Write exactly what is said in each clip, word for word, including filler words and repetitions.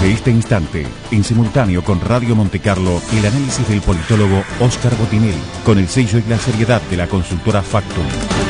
Desde este instante, en simultáneo con Radio Montecarlo, el análisis del politólogo Óscar Botinelli, con el sello y la seriedad de la consultora Factum.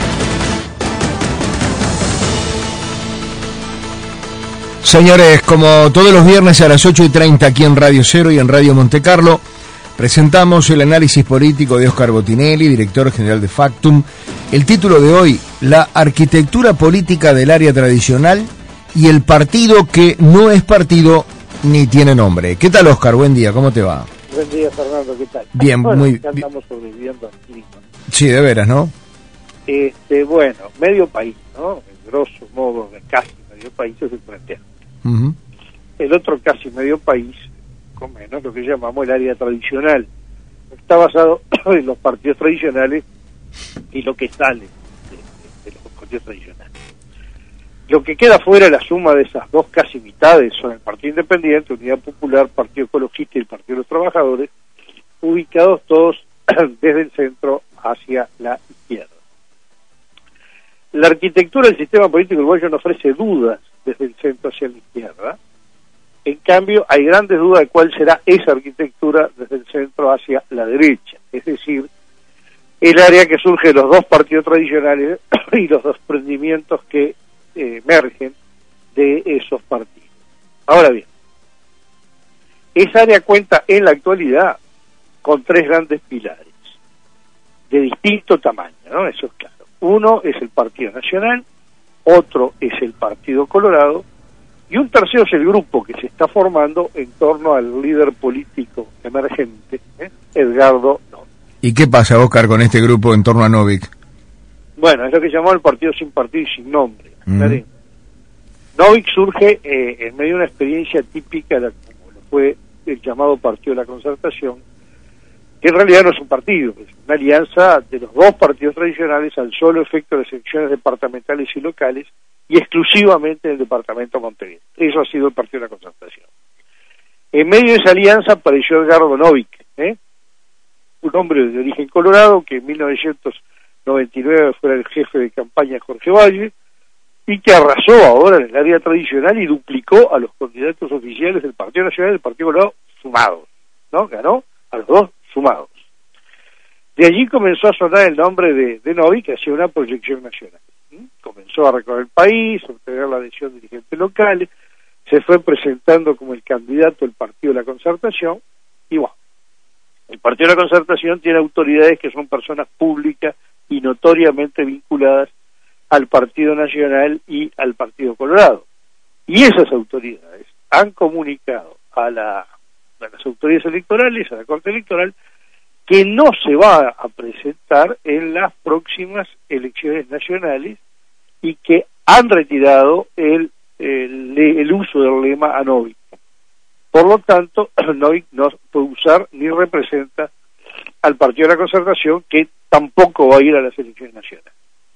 Señores, como todos los viernes a las ocho y treinta aquí en Radio Cero y en Radio Montecarlo, presentamos el análisis político de Óscar Botinelli, director general de Factum. El título de hoy, la arquitectura política del área tradicional y el partido que no es partido ni tiene nombre. ¿Qué tal, Óscar? Buen día, ¿cómo te va? Buen día, Fernando, ¿qué tal? Bien, bueno, muy ya bien. estamos sobreviviendo aquí, ¿no? Sí, de veras, ¿no? Este, bueno, medio país, ¿no? En grosso modo, de casi medio país es el Frente Amplio. Uh-huh. El otro casi medio país, con menos, lo que llamamos el área tradicional. Está basado en los partidos tradicionales y lo que sale de, de, de los partidos tradicionales. Lo que queda fuera, la suma de esas dos casi mitades, son el Partido Independiente, Unidad Popular, Partido Ecologista y el Partido de los Trabajadores, ubicados todos desde el centro hacia la izquierda. La arquitectura del sistema político uruguayo no ofrece dudas desde el centro hacia la izquierda. En cambio, hay grandes dudas de cuál será esa arquitectura desde el centro hacia la derecha, es decir, el área que surge de los dos partidos tradicionales y los desprendimientos que eh, emergen de esos partidos. Ahora bien, esa área cuenta en la actualidad con tres grandes pilares, de distinto tamaño, ¿no? Eso es claro. Uno es el Partido Nacional, otro es el Partido Colorado, y un tercero es el grupo que se está formando en torno al líder político emergente, ¿eh? Edgardo Novik. ¿Y qué pasa, Óscar, con este grupo en torno a Novik? Bueno, es lo que llamamos el partido sin partido y sin nombre. Mm. Novik surge eh, en medio de una experiencia típica, de, como lo fue el llamado Partido de la Concertación, que en realidad no es un partido, es una alianza de los dos partidos tradicionales al solo efecto de las elecciones departamentales y locales, y exclusivamente en el departamento de Montevideo. Eso ha sido el Partido de la Concertación. En medio de esa alianza apareció Edgardo Novik, ¿eh? un hombre de origen colorado que en mil novecientos noventa y nueve fue el jefe de campaña de Jorge Valle, y que arrasó ahora en el área tradicional y duplicó a los candidatos oficiales del Partido Nacional y del Partido Colorado sumados, ¿no? Ganó a los dos sumados. De allí comenzó a sonar el nombre de, de Novik hacia una proyección nacional. ¿Mm? Comenzó a recorrer el país, a obtener la adhesión de dirigentes locales, se fue presentando como el candidato del Partido de la Concertación, y bueno, el Partido de la Concertación tiene autoridades que son personas públicas y notoriamente vinculadas al Partido Nacional y al Partido Colorado. Y esas autoridades han comunicado a, la, a las autoridades electorales, a la Corte Electoral, que no se va a presentar en las próximas elecciones nacionales y que han retirado el, el, el uso del lema a Novik. Por lo tanto, Novik no puede usar ni representa al Partido de la Concertación, que tampoco va a ir a las elecciones nacionales.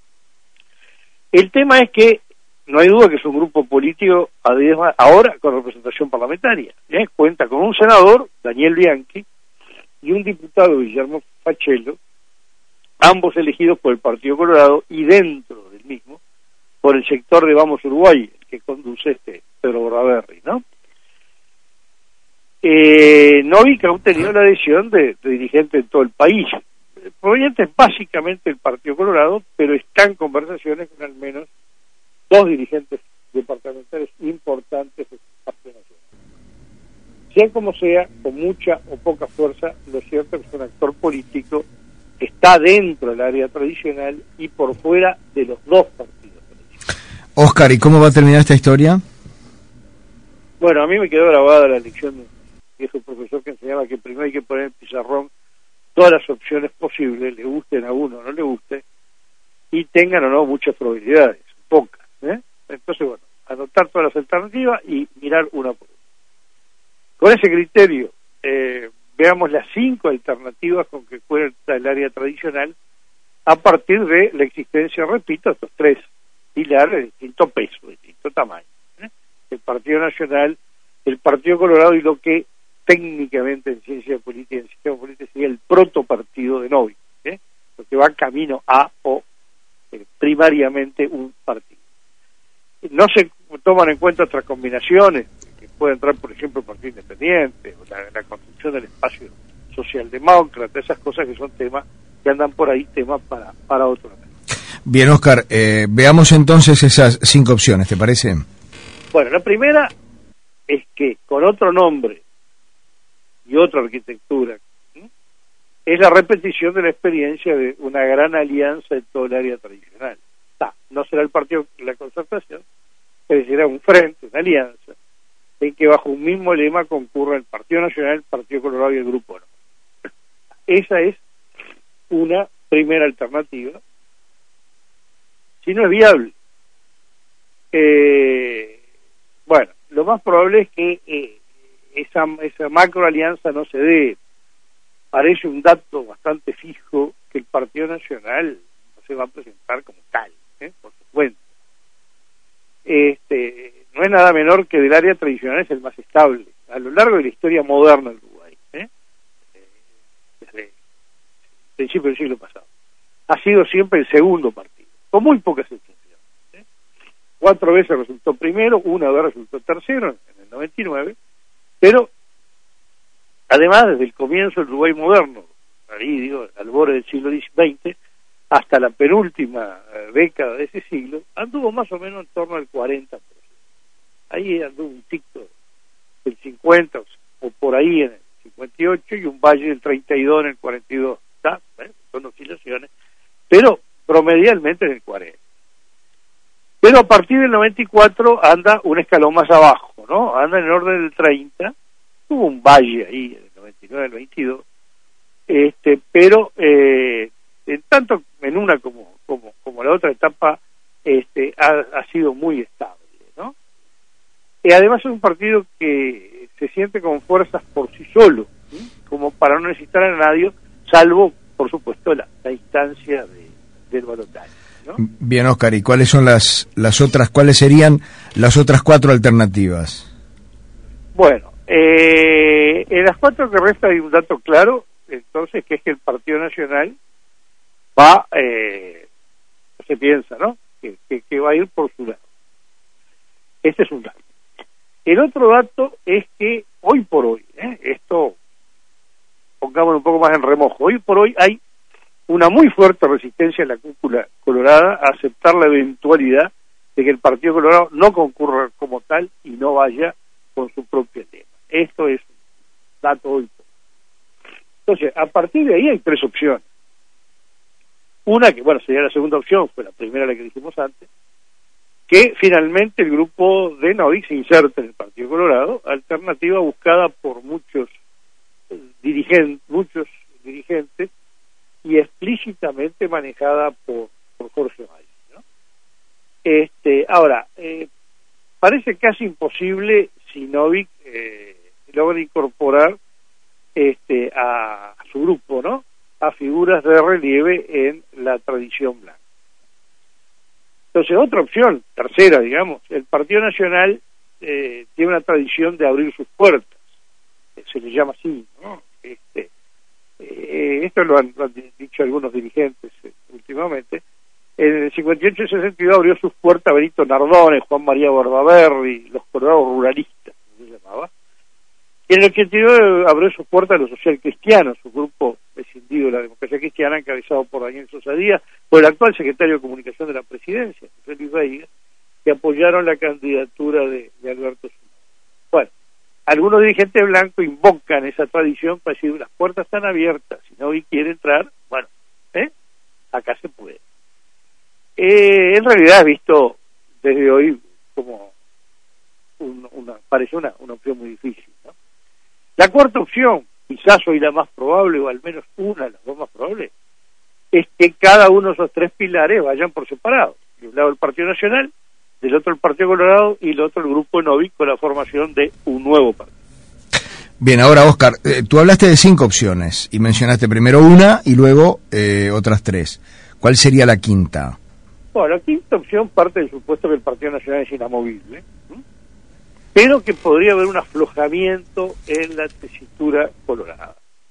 El tema es que no hay duda que es un grupo político ahora con representación parlamentaria. ¿eh? Cuenta con un senador, Daniel Bianchi, y un diputado, Guillermo Pachelo, ambos elegidos por el Partido Colorado y dentro del mismo por el sector de Vamos Uruguay, el que conduce este Pedro Bordaberry, ¿no? Eh, Novik ha obtenido la adhesión de, de dirigentes en todo el país, provenientes básicamente del Partido Colorado, pero están en conversaciones con al menos dos dirigentes departamentales importantes del Partido Nacional. Sea como sea, con mucha o poca fuerza, lo cierto es que es un actor político que está dentro del área tradicional y por fuera de los dos partidos tradicionales. Óscar, ¿y cómo va a terminar esta historia? Bueno, a mí me quedó grabada la lección de un viejo profesor que enseñaba que primero hay que poner en pizarrón todas las opciones posibles, le gusten a uno o no le guste, y tengan o no muchas probabilidades, pocas. ¿eh? Entonces, bueno, anotar todas las alternativas y mirar una por una. Con ese criterio, eh, veamos las cinco alternativas con que cuenta el área tradicional a partir de la existencia, repito, estos tres pilares de distinto peso, de distinto tamaño. ¿eh? El Partido Nacional, el Partido Colorado y lo que técnicamente en ciencia política y en sistema político sería el protopartido de Novik, ¿eh? porque va camino a o eh, primariamente un partido. No se toman en cuenta otras combinaciones que puede entrar, por ejemplo, el Partido Independiente, o la, la construcción del espacio socialdemócrata, esas cosas que son temas que andan por ahí, temas para, para otro. Bien, Óscar, eh, veamos entonces esas cinco opciones, ¿te parece? Bueno, la primera es que con otro nombre y otra arquitectura, ¿sí?, es la repetición de la experiencia de una gran alianza en todo el área tradicional. Ta, no será el partido de la Concertación, pero será un frente, una alianza, en que bajo un mismo lema concurra el Partido Nacional, el Partido Colorado y el Grupo No. Esa es una primera alternativa. Si no es viable, eh, bueno, lo más probable es que eh, esa, esa macro alianza no se dé. Parece un dato bastante fijo que el Partido Nacional no se va a presentar como tal, ¿eh?, por su cuenta. Este, no es nada menor que del área tradicional es el más estable a lo largo de la historia moderna del Uruguay, ¿eh? Desde el principio del siglo pasado. Ha sido siempre el segundo partido, con muy pocas excepciones, ¿eh? Cuatro veces resultó primero, una vez resultó tercero en el noventa y nueve, pero además desde el comienzo del Uruguay moderno, ahí digo, al borde del siglo veinte, hasta la penúltima eh, década de ese siglo, anduvo más o menos en torno al cuarenta por ciento. Ahí anduvo un ticto del cincuenta o por ahí en el cincuenta y ocho y un valle del treinta y dos en el cuarenta y dos. ¿Está? ¿Eh? Son oscilaciones, pero promedialmente en el cuarenta. Pero a partir del noventa y cuatro anda un escalón más abajo, ¿no? Anda en el orden del treinta, hubo un valle ahí en el noventa y nueve, el veintidós, este, pero eh, en tanto en una como como como la otra etapa este ha, ha sido muy estable, ¿no? Y además es un partido que se siente con fuerzas por sí solo, ¿sí?, como para no necesitar a nadie, salvo por supuesto la, la instancia de, del balotaje, ¿no? Bien, Óscar, ¿y cuáles son las las otras cuáles serían las otras cuatro alternativas? Bueno, eh, en las cuatro que resta hay un dato claro, entonces, que es que el Partido Nacional va, eh, se piensa, ¿no?, que, que, que va a ir por su lado. Este es un dato. El otro dato es que hoy por hoy, ¿eh?, esto pongámoslo un poco más en remojo, hoy por hoy hay una muy fuerte resistencia en la cúpula colorada a aceptar la eventualidad de que el Partido Colorado no concurra como tal y no vaya con su propio tema. Esto es un dato hoy por hoy. Entonces, a partir de ahí hay tres opciones. Una que, bueno, sería la segunda opción, fue la primera la que dijimos antes, que finalmente el grupo de Novik se inserta en el Partido Colorado, alternativa buscada por muchos dirigentes, muchos dirigentes y explícitamente manejada por, por Jorge Valle, ¿no? Este, ahora, eh, parece casi imposible si Novik eh, logra incorporar este a, a su grupo, ¿no?, a figuras de relieve en la tradición blanca. Entonces, otra opción, tercera, digamos, el Partido Nacional eh, tiene una tradición de abrir sus puertas, eh, se le llama así, ¿no? Este, eh, esto lo han, lo han dicho algunos dirigentes eh, últimamente. En el cincuenta y ocho y sesenta y dos abrió sus puertas Benito Nardone, Juan María Bordaberry, los colorados ruralistas, como se llamaba. Y en el ochenta y nueve abrió sus puertas a los socialcristianos, su grupo escindido de la democracia cristiana, encabezado por Daniel Sosa Díaz, por el actual secretario de Comunicación de la Presidencia, José Luis Veiga, que apoyaron la candidatura de, de Alberto Zumárez. Bueno, algunos dirigentes blancos invocan esa tradición para decir, las puertas están abiertas, si no quiere entrar, bueno, ¿eh?, acá se puede. Eh, en realidad he visto desde hoy como un, una, parece una, una opción muy difícil, ¿no? La cuarta opción, quizás hoy la más probable, o al menos una de las dos más probables, es que cada uno de esos tres pilares vayan por separado. De un lado el Partido Nacional, del otro el Partido Colorado y del otro el Grupo Novik, con la formación de un nuevo partido. Bien, ahora Óscar, eh, tú hablaste de cinco opciones y mencionaste primero una y luego eh, otras tres. ¿Cuál sería la quinta? Bueno, la quinta opción parte del supuesto que el Partido Nacional es inamovible, ¿sí?, pero que podría haber un aflojamiento en la tesitura colorada.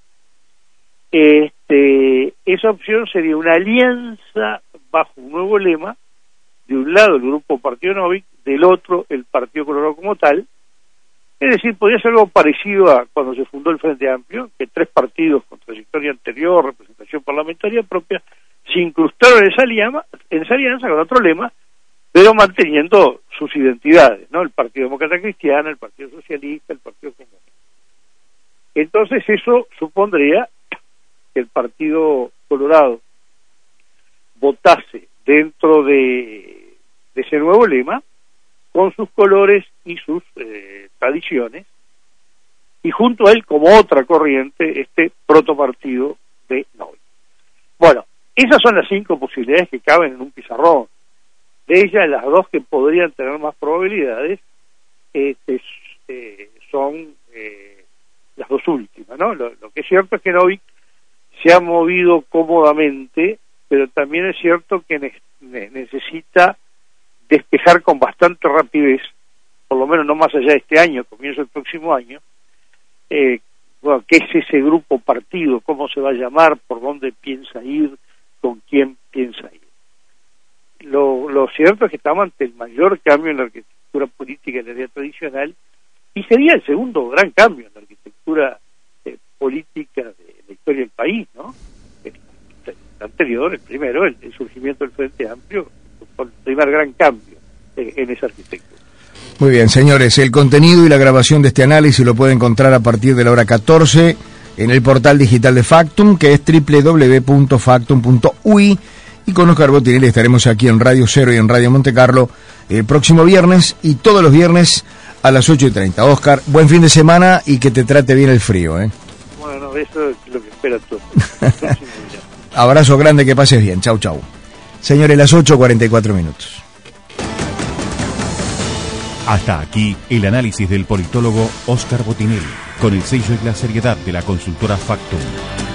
Este, esa opción sería una alianza bajo un nuevo lema, de un lado el grupo Partido Novik, del otro el Partido Colorado como tal, Es decir, podría ser algo parecido a cuando se fundó el Frente Amplio, que tres partidos con trayectoria anterior, representación parlamentaria propia, se incrustaron en esa alianza, en esa alianza con otro lema, pero manteniendo sus identidades, ¿no? El Partido Demócrata Cristiano, el Partido Socialista, el Partido Comunista. Entonces eso supondría que el Partido Colorado votase dentro de, de ese nuevo lema, con sus colores y sus eh, tradiciones, y junto a él, como otra corriente, este protopartido de Novik. Bueno, esas son las cinco posibilidades que caben en un pizarrón. De ellas, las dos que podrían tener más probabilidades este, eh, son eh, las dos últimas, ¿no? Lo, lo que es cierto es que Novik se ha movido cómodamente, pero también es cierto que ne ne necesita despejar con bastante rapidez, por lo menos no más allá de este año, comienzo del próximo año, eh, bueno, qué es ese grupo partido, cómo se va a llamar, por dónde piensa ir, con quién piensa ir. Lo, lo cierto es que estamos ante el mayor cambio en la arquitectura política en la área tradicional, y sería el segundo gran cambio en la arquitectura eh, política de la historia del país, ¿no? El, el anterior, el primero, el, el surgimiento del Frente Amplio, el primer gran cambio eh, en esa arquitectura. Muy bien, señores, el contenido y la grabación de este análisis lo puede encontrar a partir de la hora catorce en el portal digital de Factum, que es doble u doble u doble u punto factum punto u i, y con Oscar Botinelli estaremos aquí en Radio Cero y en Radio Montecarlo el próximo viernes y todos los viernes a las ocho y treinta. Oscar, buen fin de semana y que te trate bien el frío, ¿eh? Bueno, eso es lo que espera todo. Abrazo grande, que pases bien. Chau, chau. Señores, las ocho cuarenta y cuatro minutos. Hasta aquí el análisis del politólogo Oscar Botinelli, con el sello y la seriedad de la consultora Factum.